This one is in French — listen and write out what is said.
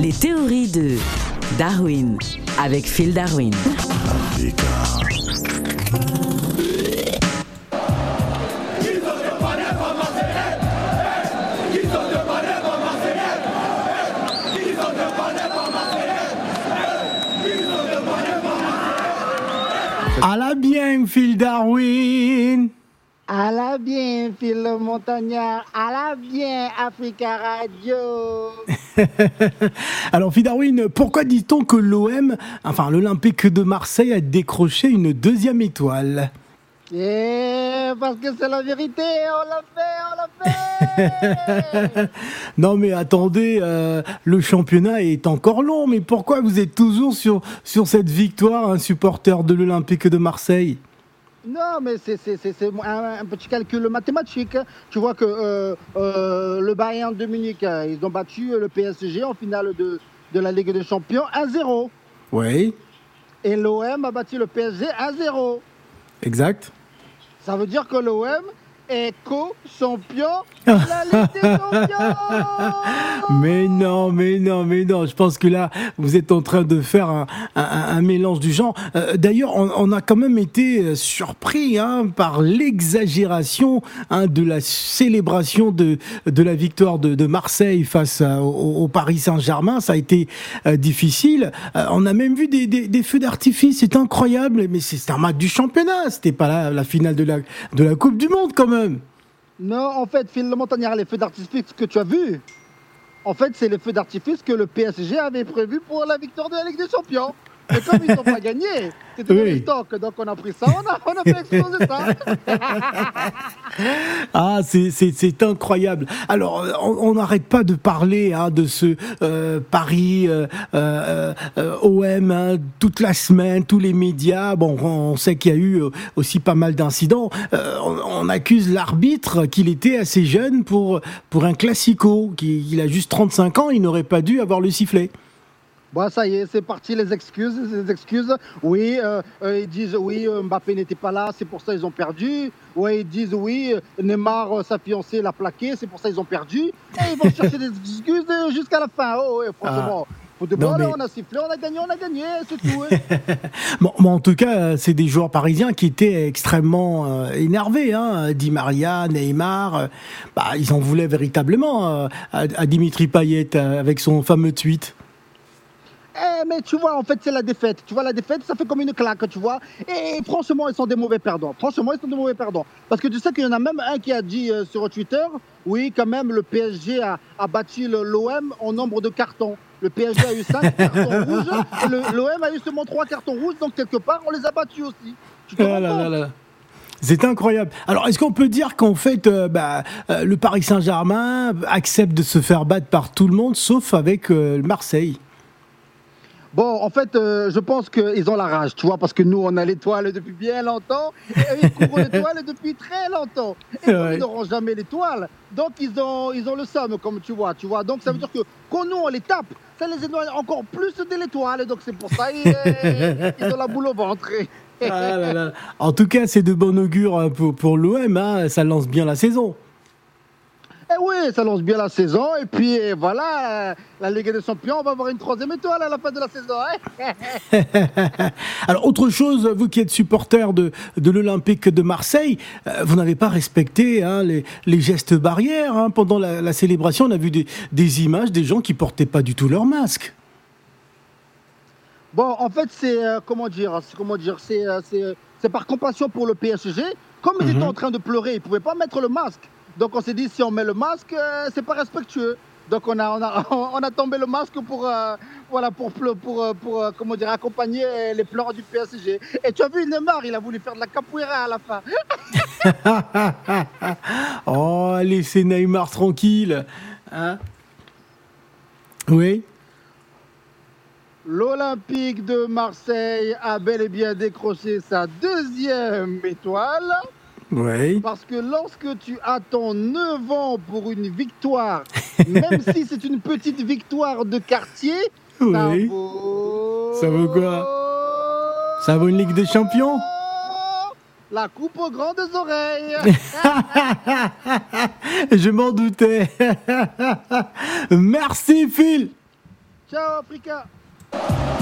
Les théories de Darwin avec Phil Darwin. À la bien, Phil Darwin. À la bien, Phil le Montagnard. À la bien, Africa Radio. Alors, Phil Darwin, pourquoi dit-on que l'Olympique de Marseille, a décroché une deuxième étoile? Parce que c'est la vérité, on l'a fait. Non mais attendez, le championnat est encore long, mais pourquoi vous êtes toujours sur cette victoire, un supporter de l'Olympique de Marseille? Non, mais c'est un petit calcul mathématique. Tu vois que le Bayern de Munich, ils ont battu le PSG en finale de la Ligue des Champions 1-0. Oui. Et l'OM a battu le PSG 1-0. Exact. Ça veut dire que l'OM est co-champion de la Ligue des Champions. Mais non. Je pense que là, vous êtes en train de faire un mélange du genre. D'ailleurs, on a quand même été surpris par l'exagération de la célébration de la victoire de Marseille face au Paris Saint-Germain. Ça a été difficile. On a même vu des feux d'artifice. C'est incroyable. Mais c'est un match du championnat. C'était pas la finale de la Coupe du Monde quand même. Non, en fait, Phil le Montagnard, les feux d'artifice que tu as vus, en fait, c'est les feux d'artifice que le PSG avait prévu pour la victoire de la Ligue des Champions. Et comme ils n'ont pas gagné, c'était dans les stocks. Donc on a pris ça, on a fait exploser ça. Ah, c'est incroyable. Alors, on n'arrête pas de parler de ce Paris OM toute la semaine, tous les médias. Bon, on sait qu'il y a eu aussi pas mal d'incidents. On accuse l'arbitre qu'il était assez jeune pour un classico. Il a juste 35 ans, il n'aurait pas dû avoir le sifflet. Bon, ça y est, c'est parti, les excuses. Oui, ils disent oui, Mbappé n'était pas là, c'est pour ça ils ont perdu. Oui, ils disent oui, Neymar, sa fiancée, l'a plaqué, c'est pour ça ils ont perdu. Et ils vont chercher des excuses jusqu'à la fin. Oh, ouais, franchement. On a sifflé, on a gagné, c'est tout. Bon, en tout cas, c'est des joueurs parisiens qui étaient extrêmement énervés. Di Maria, Neymar, ils en voulaient véritablement à Dimitri Payet avec son fameux tweet. Mais tu vois, en fait, c'est la défaite. Tu vois, la défaite, ça fait comme une claque, tu vois. Et franchement, ils sont des mauvais perdants. Parce que tu sais qu'il y en a même un qui a dit sur Twitter, oui, quand même, le PSG a battu l'OM en nombre de cartons. Le PSG a eu 5 cartons rouges, et l'OM a eu seulement 3 cartons rouges, donc quelque part, on les a battus aussi. Tu te rends compte ? C'est incroyable. Alors, est-ce qu'on peut dire qu'en fait, le Paris Saint-Germain accepte de se faire battre par tout le monde, sauf avec Marseille? Bon, en fait, je pense qu'ils ont la rage, tu vois, parce que nous, on a l'étoile depuis bien longtemps, et eux, ils couvrent l'étoile depuis très longtemps. Et ils n'auront jamais l'étoile, donc ils ont le somme, comme tu vois. Donc, ça veut dire que quand nous, on les tape, ça les éloigne encore plus de l'étoile, donc c'est pour ça qu'ils ont la boule au ventre. En tout cas, c'est de bon augure pour l'OM, ça lance bien la saison. Oui, ça lance bien la saison. Et puis voilà, la Ligue des Champions, on va avoir une 3e étoile à la fin de la saison. Alors, autre chose, vous qui êtes supporter de l'Olympique de Marseille, vous n'avez pas respecté les gestes barrières. Pendant la célébration, on a vu des images des gens qui ne portaient pas du tout leur masque. Bon, en fait, c'est par compassion pour le PSG. Comme ils étaient en train de pleurer, ils ne pouvaient pas mettre le masque. Donc on s'est dit, si on met le masque, c'est pas respectueux. Donc on a tombé le masque pour accompagner les pleurs du PSG. Et tu as vu Neymar, il a voulu faire de la capoeira à la fin. Oh, laissez Neymar tranquille. Oui. L'Olympique de Marseille a bel et bien décroché sa 2e étoile. Oui. Parce que lorsque tu attends 9 ans pour une victoire, même si c'est une petite victoire de quartier, oui. Ça vaut quoi? Ça vaut une Ligue des Champions? La coupe aux grandes oreilles. Je m'en doutais. Merci Phil. Ciao, Africa.